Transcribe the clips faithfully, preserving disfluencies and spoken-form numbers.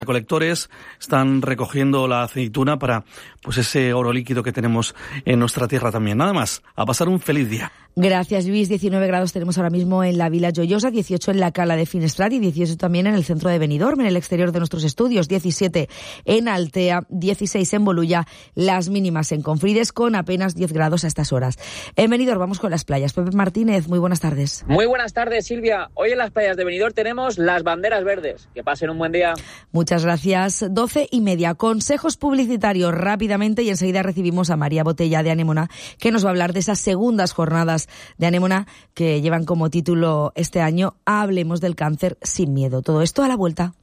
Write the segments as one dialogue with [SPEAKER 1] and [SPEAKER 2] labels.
[SPEAKER 1] Recolectores están recogiendo la aceituna para pues ese oro líquido que tenemos en nuestra tierra también. Nada más, a pasar un feliz día.
[SPEAKER 2] Gracias, Luis. diecinueve grados tenemos ahora mismo en la Vila Joiosa, dieciocho en la Cala de Finestrat y dieciocho también en el centro de Benidorm, en el exterior de nuestros estudios, diecisiete en Altea, dieciséis en Bolulla, las mínimas en Confrides con apenas diez grados a estas horas. En Benidorm vamos con las playas. Pepe Martínez, muy buenas tardes.
[SPEAKER 3] Muy buenas tardes, Silvia. Hoy en las playas de Benidorm tenemos las banderas verdes. Que pasen un buen día.
[SPEAKER 2] Muchas gracias. doce y media. Consejos publicitarios rápidamente y enseguida recibimos a María Botella de Anémona, que nos va a hablar de esas segundas jornadas de Anémona que llevan como título este año Hablemos del cáncer sin miedo. Todo esto a la vuelta.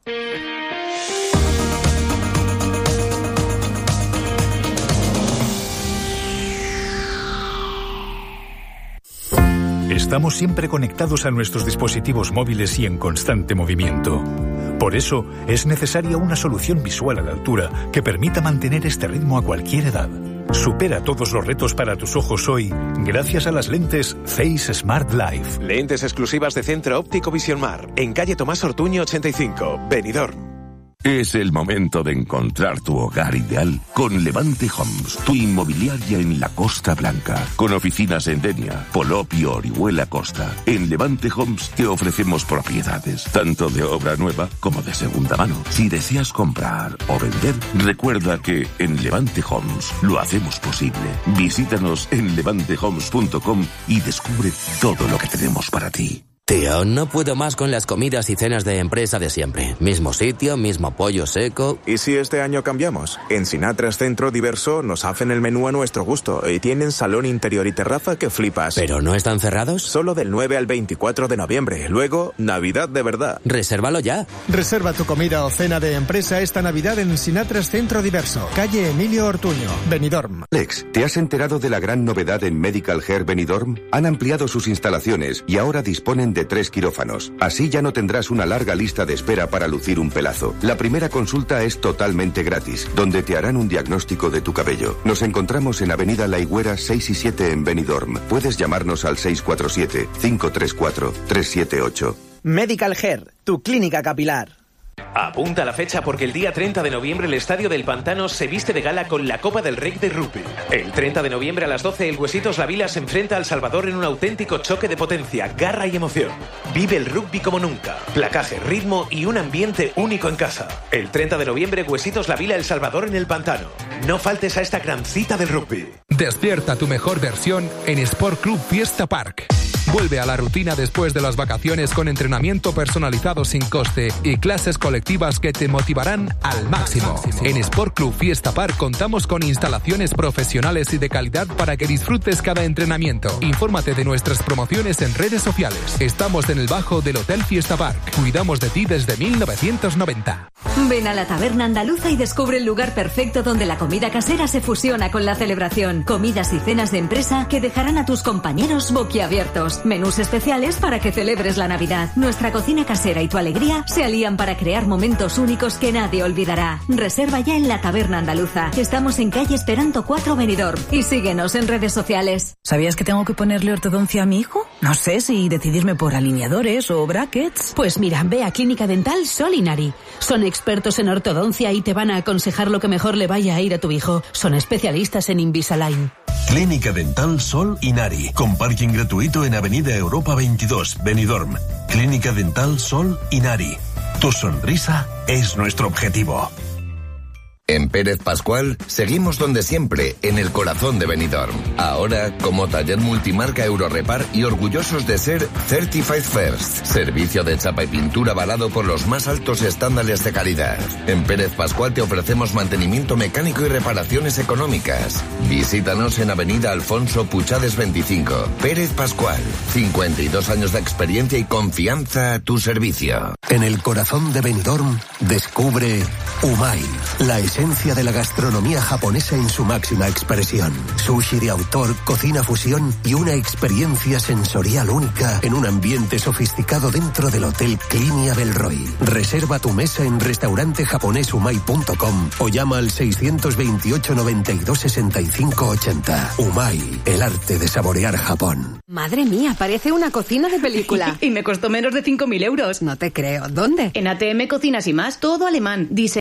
[SPEAKER 4] Estamos siempre conectados a nuestros dispositivos móviles y en constante movimiento. Por eso, es necesaria una solución visual a la altura que permita mantener este ritmo a cualquier edad. Supera todos los retos para tus ojos hoy gracias a las lentes Face Smart Life.
[SPEAKER 5] Lentes exclusivas de Centro Óptico Visión Mar, en calle Tomás Ortuño ochenta y cinco, Benidorm.
[SPEAKER 6] Es el momento de encontrar tu hogar ideal con Levante Homes, tu inmobiliaria en la Costa Blanca, con oficinas en Denia, Polop y Orihuela Costa. En Levante Homes te ofrecemos propiedades, tanto de obra nueva como de segunda mano. Si deseas comprar o vender, recuerda que en Levante Homes lo hacemos posible. Visítanos en levante homes punto com y descubre todo lo que tenemos para ti.
[SPEAKER 7] Tío, no puedo más con las comidas y cenas de empresa de siempre. Mismo sitio, mismo pollo seco.
[SPEAKER 8] ¿Y si este año cambiamos? En Sinatras Centro Diverso nos hacen el menú a nuestro gusto y tienen salón interior y terraza que flipas.
[SPEAKER 7] ¿Pero no están cerrados?
[SPEAKER 8] Solo del nueve al veinticuatro de noviembre. Luego, Navidad de verdad.
[SPEAKER 7] Resérvalo ya.
[SPEAKER 9] Reserva tu comida o cena de empresa esta Navidad en Sinatras Centro Diverso, calle Emilio Ortuño, Benidorm.
[SPEAKER 10] Alex, ¿te has enterado de la gran novedad en Medical Hair Benidorm? Han ampliado sus instalaciones y ahora disponen de de tres quirófanos. Así ya no tendrás una larga lista de espera para lucir un pelazo. La primera consulta es totalmente gratis, donde te harán un diagnóstico de tu cabello. Nos encontramos en Avenida La Higuera seis y siete en Benidorm. Puedes llamarnos al seis cuatro siete, cinco tres cuatro, tres siete ocho.
[SPEAKER 11] Medical Hair, tu clínica capilar.
[SPEAKER 5] Apunta la fecha porque el día treinta de noviembre el Estadio del Pantano se viste de gala con la Copa del Rey de Rugby. El treinta de noviembre a las doce el Huesitos La Vila se enfrenta al Salvador en un auténtico choque de potencia, garra y emoción. Vive el rugby como nunca. Placaje, ritmo y un ambiente único en casa. El treinta de noviembre Huesitos La Vila El Salvador en el Pantano. No faltes a esta gran cita del rugby.
[SPEAKER 12] Despierta tu mejor versión en Sport Club Fiesta Park. Vuelve a la rutina después de las vacaciones con entrenamiento personalizado sin coste y clases colectivas que te motivarán al máximo. En Sport Club Fiesta Park contamos con instalaciones profesionales y de calidad para que disfrutes cada entrenamiento. Infórmate de nuestras promociones en redes sociales. Estamos en el bajo del Hotel Fiesta Park. Cuidamos de ti desde mil novecientos noventa.
[SPEAKER 13] Ven a la Taberna Andaluza y descubre el lugar perfecto donde la comida casera se fusiona con la celebración. Comidas y cenas de empresa que dejarán a tus compañeros boquiabiertos. Menús especiales para que celebres la Navidad. Nuestra cocina casera y tu alegría se alían para crear momentos únicos que nadie olvidará. Reserva ya en la Taberna Andaluza. Estamos en calle Esperanto cuatro Benidorm y síguenos en redes sociales.
[SPEAKER 14] ¿Sabías que tengo que ponerle ortodoncia a mi hijo? No sé si decidirme por alineadores o brackets.
[SPEAKER 15] Pues mira, ve a Clínica Dental Sol Inari. Son expertos en ortodoncia y te van a aconsejar lo que mejor le vaya a ir a tu hijo. Son especialistas en Invisalign.
[SPEAKER 16] Clínica Dental Sol Inari, con parking gratuito en Avenida Europa veintidós, Benidorm. Clínica Dental Sol Inari. Tu sonrisa es nuestro objetivo.
[SPEAKER 17] En Pérez Pascual seguimos donde siempre, en el corazón de Benidorm. Ahora como taller multimarca Eurorepar y orgullosos de ser Certified First. Servicio de chapa y pintura avalado por los más altos estándares de calidad. En Pérez Pascual te ofrecemos mantenimiento mecánico y reparaciones económicas. Visítanos en Avenida Alfonso Puchades veinticinco. Pérez Pascual. cincuenta y dos años de experiencia y confianza a tu servicio.
[SPEAKER 16] En el corazón de Benidorm, descubre
[SPEAKER 18] Umai, la esencia de la gastronomía japonesa en su máxima expresión. Sushi de autor, cocina fusión y una experiencia sensorial única en un ambiente sofisticado dentro del Hotel Clinia Belroy. Reserva tu mesa en restaurante japonés umai punto com o llama al seiscientos veintiocho noventa y dos sesenta y cinco ochenta. Umai, el arte de saborear Japón.
[SPEAKER 19] Madre mía, parece una cocina de película.
[SPEAKER 14] Y me costó menos de cinco mil euros.
[SPEAKER 19] No te creo. ¿Dónde?
[SPEAKER 14] En A T M Cocinas y Más, todo alemán. Diseño